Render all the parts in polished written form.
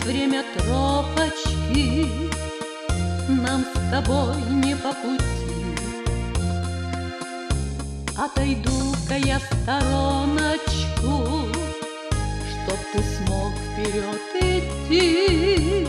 время тропочки, нам с тобой не по пути. Отойду-ка я в стороночку, чтоб ты смог вперед идти.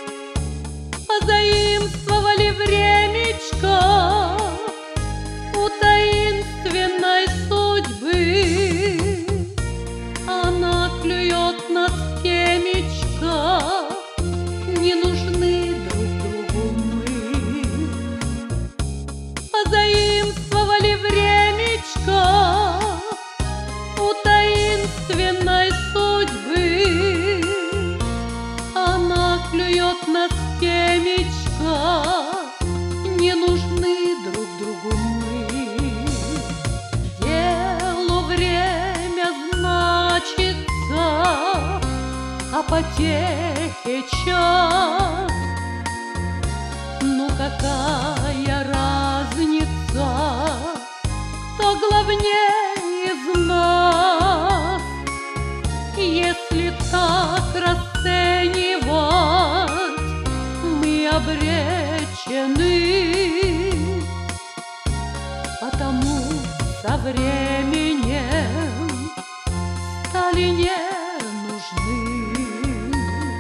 Позаимствовали времечко у таинственной судьбы. Она клюет нас темечко, не нужны друг другу мы. Позаимствовали времечко у таинственной судьбы. Она клюет нас темечко, не нужны друг другу мы. Делу время значится, а потехе час. Ну какая разница, кто главнее из нас? Если так расценивать, мы обречены. Потому со временем стали не нужны.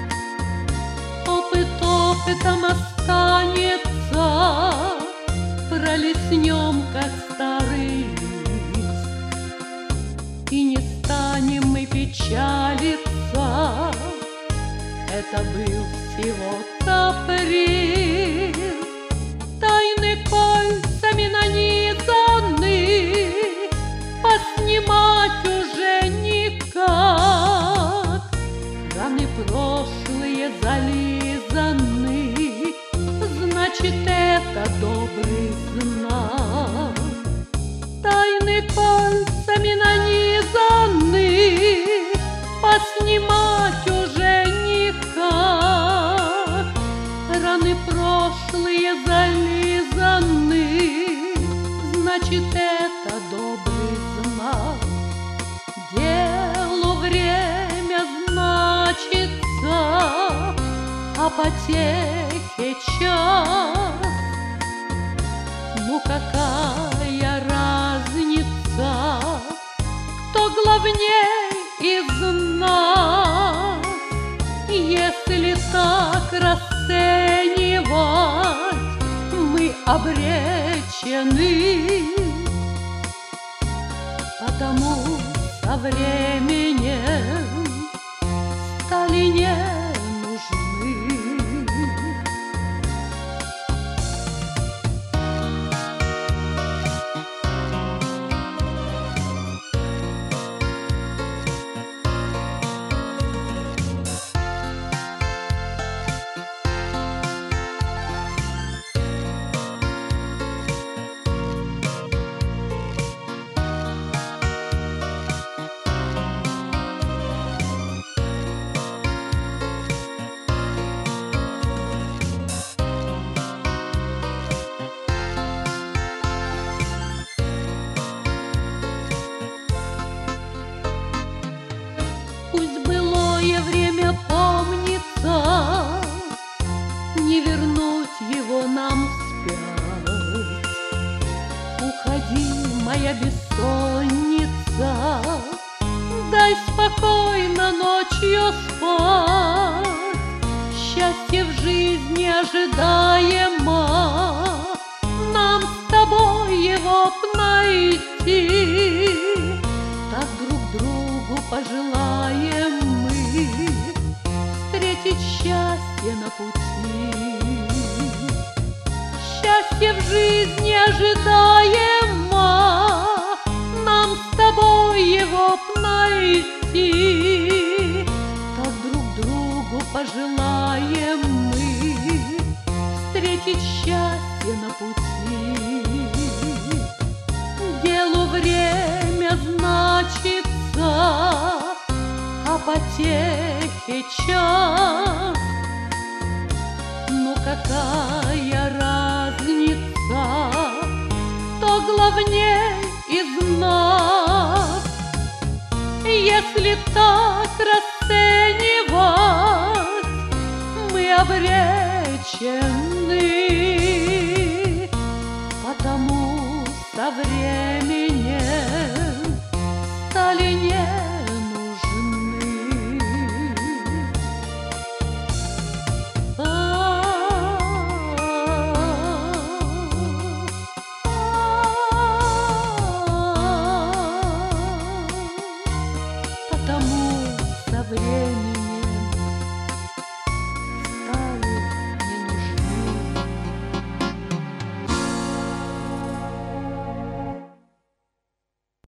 Опыт опытом останется, пролистнем, как старый лист. И не станем мы печалиться, это был всего каприз. Тайны кольцами нанизаны, поснимать уже никак. Раны прошлые зализаны, значит, это добрый знак. Тайны кольцами нанизаны, поснимать уже никак. Раны прошлые зализаны, значит, это добрый знак. Делу время значится, а потехе час. Ну какая разница, кто главней из нас? Если так расценивать, мы обречены. Потому со временем стали не нужны. Время помнится, не вернуть его нам вспять. Уходи, моя бессонница, дай спокойно ночью спать. Счастье в жизни ожидаемо, нам с тобой его б найти. Так друг другу пожелаем мы встретить счастье на пути. Счастье в жизни ожидаемо, нам с тобой его б найти. Так друг другу пожелаем мы встретить счастье на пути. Делу время значится, а потехе час. Ну какая разница, кто главней из нас? Если так расценивать, обречены, потому со временем стали не нужны. Потому со временем